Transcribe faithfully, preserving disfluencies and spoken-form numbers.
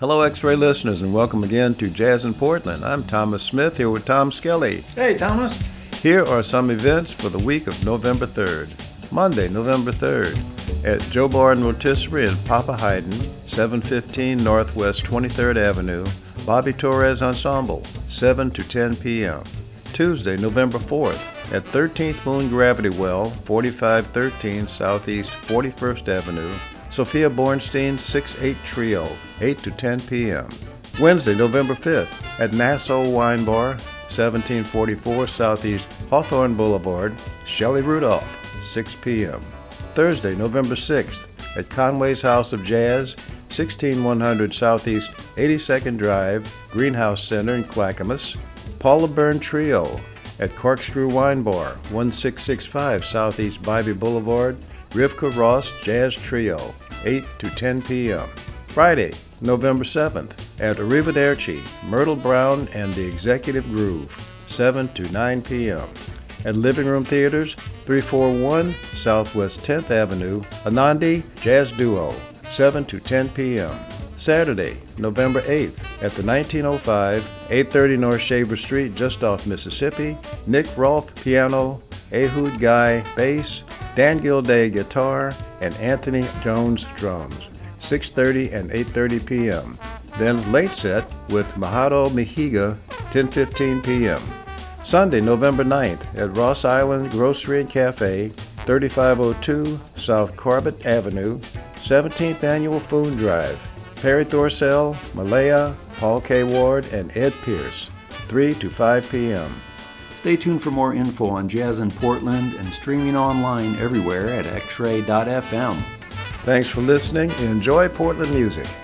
Hello, X-Ray listeners, and welcome again to Jazz in Portland. I'm Thomas Smith here with Tom Skelly. Hey, Thomas. Here are some events for the week of November third. Monday, November third, at Joe Barton Rotisserie in Papa Haydn, seven fifteen Northwest twenty-third Avenue, Bobby Torres Ensemble, seven to ten p.m. Tuesday, November fourth, at thirteenth Moon Gravity Well, forty-five thirteen Southeast forty-first Avenue, Sophia Bornstein six eight Trio, eight to ten p.m. Wednesday, November fifth, at Nassau Wine Bar, seventeen forty-four Southeast Hawthorne Boulevard, Shelley Rudolph, six p.m. Thursday, November sixth, at Conway's House of Jazz, sixteen one hundred Southeast eighty-second Drive, Greenhouse Center in Clackamas, Paula Byrne Trio, at Corkscrew Wine Bar, sixteen sixty-five Southeast Bybee Boulevard, Rivka Ross Jazz Trio, eight to ten p.m. Friday, November seventh, at Arrivederci, Myrtle Brown and the Executive Groove, seven to nine p.m. At Living Room Theaters, three forty-one Southwest tenth Avenue, Anandi Jazz Duo, seven to ten p.m. Saturday, November eighth, at the nineteen oh five, eight thirty North Shaver Street, just off Mississippi, Nick Rolfe Piano, Ehud Guy Bass, Dan Gilday Guitar, and Anthony Jones Drums, six thirty and eight thirty p.m. Then late set with Mahado Mejiga, ten fifteen p.m. Sunday, November ninth, at Ross Island Grocery and Cafe, thirty-five oh two South Corbett Avenue, seventeenth Annual Food Drive, Perry Thorsell, Malaya, Paul K. Ward, and Ed Pierce, three to five p.m. Stay tuned for more info on Jazz in Portland and streaming online everywhere at x ray dot f m. Thanks for listening and enjoy Portland music.